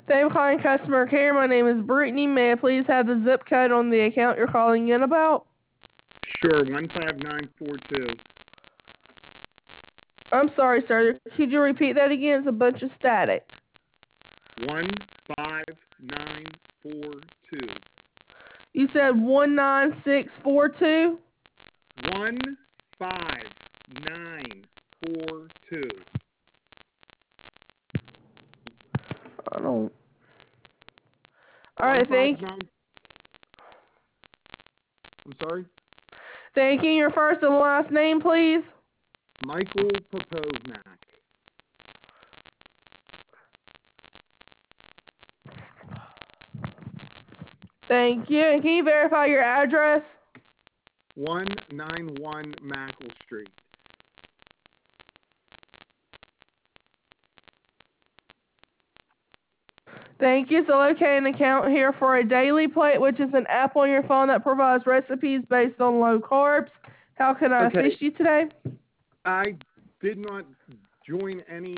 Thank you for calling customer care. My name is Brittany. May I please have the zip code on the account you're calling in about? Sure, 15942. I'm sorry, sir. Could you repeat that again? It's a bunch of static. 15942. You said 19642? 15942. I don't. All right, thank you. I'm sorry? Thank you. Your first and last name, please. Michael Popovnak. Thank you. And can you verify your address? 191 Mackle Street. Thank you. So locate an account here for a Daily Plate, which is an app on your phone that provides recipes based on low carbs. How can I assist you today? I did not join any,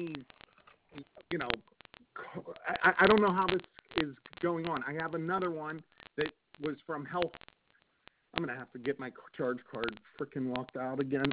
I don't know how this is going on. I have another one that was from Health. I'm going to have to get my charge card freaking locked out again.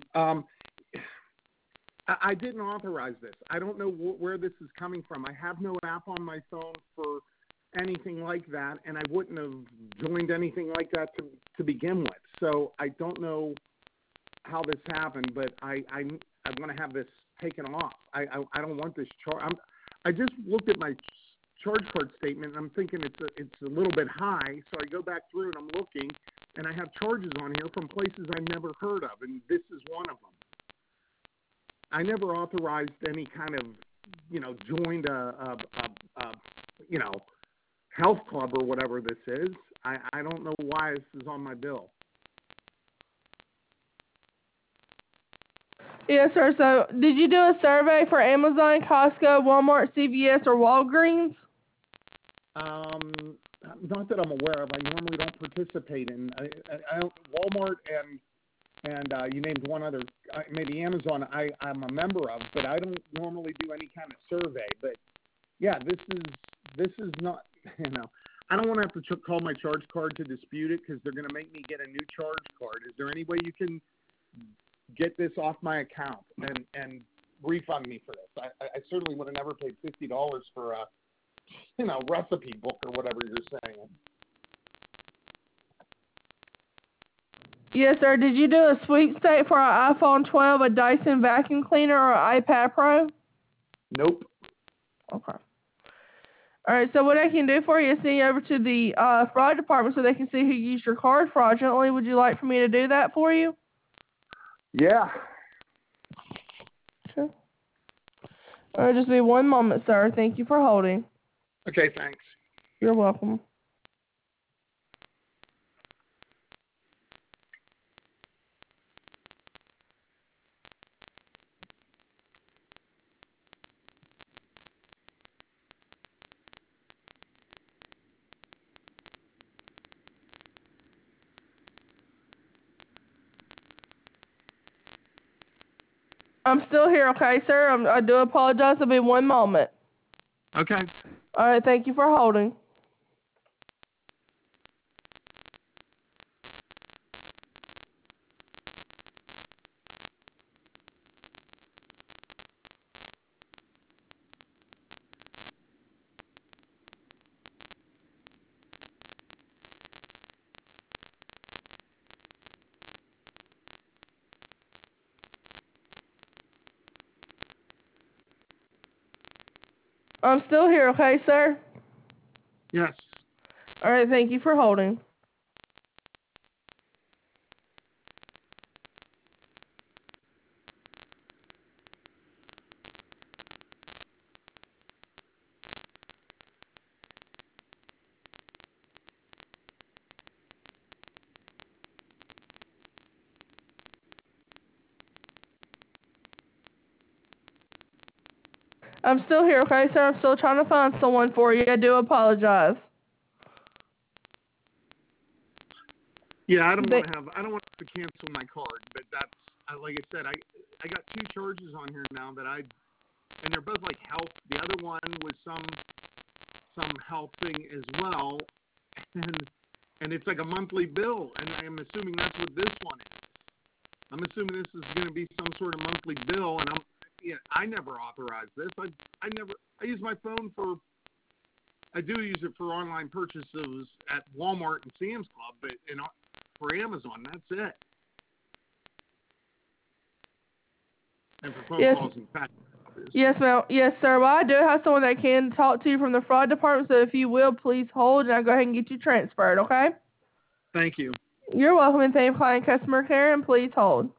I didn't authorize this. I don't know where this is coming from. I have no app on my phone for anything like that, and I wouldn't have joined anything like that to begin with. So I don't know how this happened, but I want to have this taken off. I don't want this charge. I just looked at my charge card statement, and I'm thinking it's a little bit high. So I go back through and I'm looking, and I have charges on here from places I've never heard of, and this is one of them. I never authorized any kind of, joined a health club or whatever this is. I don't know why this is on my bill. Yes, sir. So did you do a survey for Amazon, Costco, Walmart, CVS, or Walgreens? Not that I'm aware of. I normally don't participate in Walmart and you named one other, maybe Amazon. I'm a member of, but I don't normally do any kind of survey. But yeah, this is not. I don't want to have to call my charge card to dispute it because they're going to make me get a new charge card. Is there any way you can get this off my account and refund me for this? I certainly would have never paid $50 for a recipe book or whatever you're saying. Yes, sir. Did you do a sweepstake for an iPhone 12, a Dyson vacuum cleaner, or an iPad Pro? Nope. Okay. All right, so what I can do for you is send you over to the fraud department so they can see who used your card fraudulently. Would you like for me to do that for you? Yeah. Sure. All right, just be one moment, sir. Thank you for holding. Okay, thanks. You're welcome. I'm still here, okay, sir? I do apologize. It'll be one moment. Okay. All right, thank you for holding. I'm still here, okay, sir? Yes. All right, thank you for holding. I'm still here, okay, sir? I'm still trying to find someone for you. I do apologize. Yeah, I don't want to cancel my card, but that's like I said, I got two charges on here now and they're both like health. The other one was some some health thing as well, and it's like a monthly bill, and I'm assuming that's what this one is. I'm assuming this is going to be some sort of monthly bill, and I never authorized this. I use my phone I do use it for online purchases at Walmart and Sam's Club, but for Amazon, that's it. And for phone calls and fax. Yes, ma'am. Yes, sir. Well, I do have someone that can talk to you from the fraud department, so if you will, please hold, and I'll go ahead and get you transferred, okay? Thank you. You're welcome, and thank you for calling customer care, and please hold.